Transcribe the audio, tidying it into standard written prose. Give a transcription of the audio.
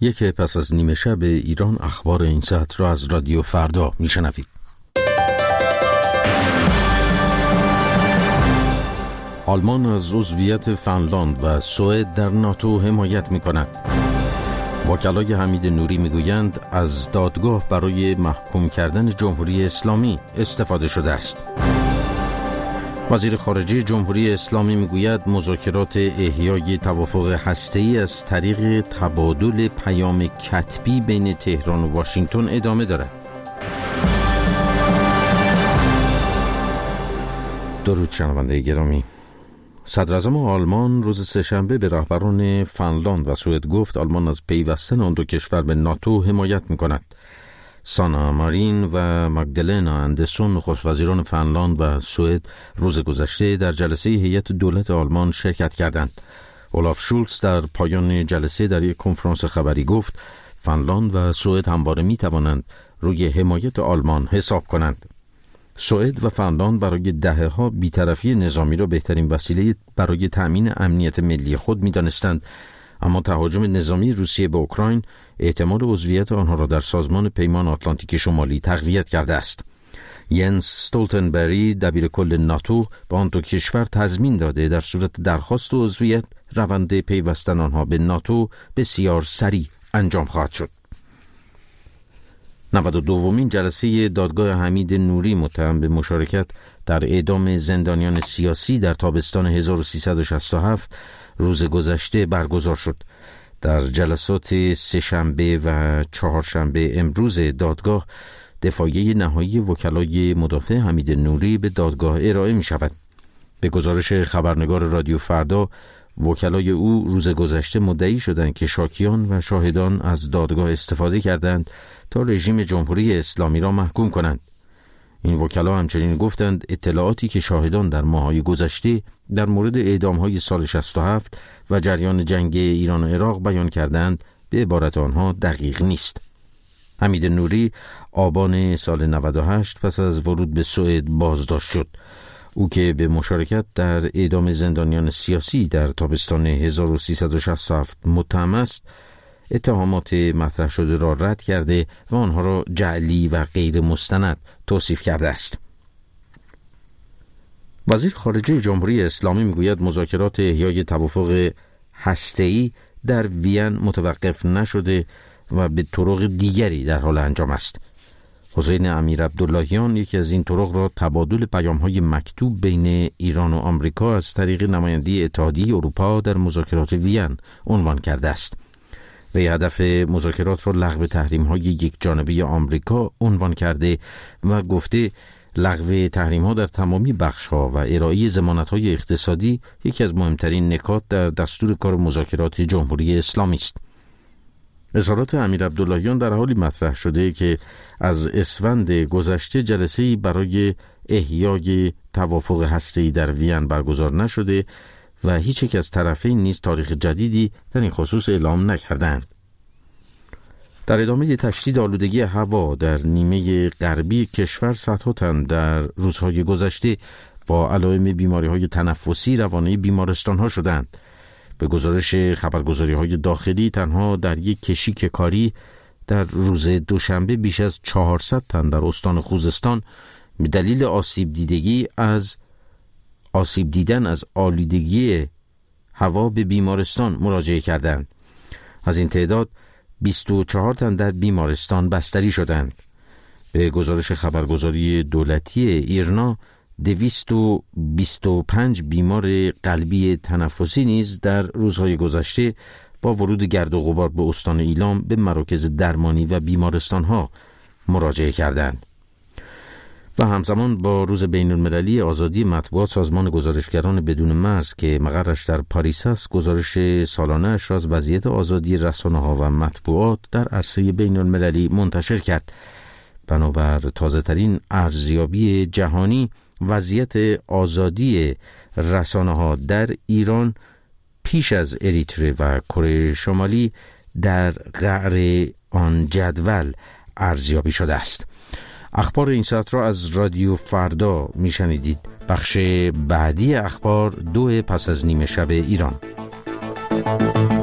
یک پس از نیمه شب ایران اخبار این ساعت را از رادیو فردا میشنوید. آلمان از عضویت فنلاند و سوئد در ناتو حمایت می‌کند. وکلای حمید نوری میگویند از دادگاه برای محکوم کردن جمهوری اسلامی استفاده شده است. وزیر خارجه جمهوری اسلامی میگوید مذاکرات احیای توافق هسته‌ای از طریق تبادل پیام کتبی بین تهران و واشنگتن ادامه دارد. درود شنونده گرامی. صدراعظم آلمان روز سه‌شنبه به رهبران فنلاند و سوئد گفت آلمان از پیوستن آن دو کشور به ناتو حمایت می‌کند. سانا مارین و مگدلنا اندرسون نخست وزیران فنلاند و سوئد روز گذشته در جلسه هیئت دولت آلمان شرکت کردند. اولاف شولز در پایان جلسه در یک کنفرانس خبری گفت فنلاند و سوئد همواره می‌توانند روی حمایت آلمان حساب کنند. سوئد و فنلاند برای دهه‌ها بی‌طرفی نظامی را بهترین وسیله برای تأمین امنیت ملی خود می‌دانستند، اما تهاجم نظامی روسیه به اوکراین احتمال عضویت آنها را در سازمان پیمان آتلانتیک شمالی تقویت کرده است. ینس استولتنبری دبیر کل ناتو به آن دو کشور تضمین داده در صورت درخواست عضویت روند پیوستن آنها به ناتو بسیار سریع انجام خواهد شد. 92مین جلسه دادگاه حمید نوری متهم به مشارکت در اعدام زندانیان سیاسی در تابستان 1367 روز گذشته برگزار شد. در جلسات سه‌شنبه و چهارشنبه امروز دادگاه دفاعیه نهایی وکلای مدافع حمید نوری به دادگاه ارائه می شود. به گزارش خبرنگار رادیو فردا وکلای او روز گذشته مدعی شدند که شاکیان و شاهدان از دادگاه استفاده کردند تا رژیم جمهوری اسلامی را محکوم کنند. این وکلا همچنین گفتند اطلاعاتی که شاهدان در ماه‌های گذشته در مورد اعدام‌های سال 67 و جریان جنگ ایران و عراق بیان کردند به عبارت آنها دقیق نیست. حمید نوری آبان سال 98 پس از ورود به سوئد بازداشت شد. او که به مشارکت در اعدام زندانیان سیاسی در تابستان 1367 متهم است، اتهامات مطرح شده را رد کرده و آنها را جعلی و غیر مستند توصیف کرده است. وزیر خارجه جمهوری اسلامی میگوید مذاکرات احیای توافق هسته‌ای در وین متوقف نشده و به طرق دیگری در حال انجام است. حسین امیر عبداللهیان یکی از این طرق را تبادل پیام‌های مکتوب بین ایران و آمریکا از طریق نماینده اتحادیه اروپا در مذاکرات وین عنوان کرده است. وی هدف مذاکرات را لغو تحریم‌های یکجانبه آمریکا عنوان کرده و گفته لغو تحریم‌ها در تمامی بخش‌ها و ارائه ضمانت‌های اقتصادی یکی از مهمترین نکات در دستور کار مذاکرات جمهوری اسلامی است. اظهارات امیر عبداللهیان در حالی مطرح شده که از اسفند گذشته جلسه‌ای برای احیای توافق هسته‌ای در وین برگزار نشده و هیچ یک از طرفین نیز تاریخ جدیدی در این خصوص اعلام نکردند. در ادامه تشدید آلودگی هوا در نیمه غربی کشور صدها تن در روزهای گذشته با علائم بیماری‌های تنفسی روانه بیمارستان‌ها شدند. به گزارش خبرگزاری‌های داخلی تنها در یک کشیک کاری در روز دوشنبه بیش از 400 تن در استان خوزستان به دلیل آسیب دیدن از آلودگی هوا به بیمارستان مراجعه کردند. از این تعداد 24 تن در بیمارستان بستری شدند. به گزارش خبرگزاری دولتی ایرنا 225 بیمار قلبی تنفسی نیز در روزهای گذشته با ورود گرد و غبار به استان ایلام به مراکز درمانی و بیمارستان‌ها مراجعه کردند. و همزمان با روز بین‌المللی آزادی مطبوعات سازمان گزارشگران بدون مرز که مقرش در پاریس است گزارش سالانه‌اش را از وضعیت آزادی رسانه‌ها و مطبوعات در عرصه بین‌المللی منتشر کرد. بنابر تازه‌ترین ارزیابی جهانی وضعیت آزادی رسانه‌ها در ایران پیش از اریتره و کره شمالی در قعر آن جدول ارزیابی شده است. اخبار این ساعت را از رادیو فردا میشنیدید. بخش بعدی اخبار 2 پس از نیمه شب ایران.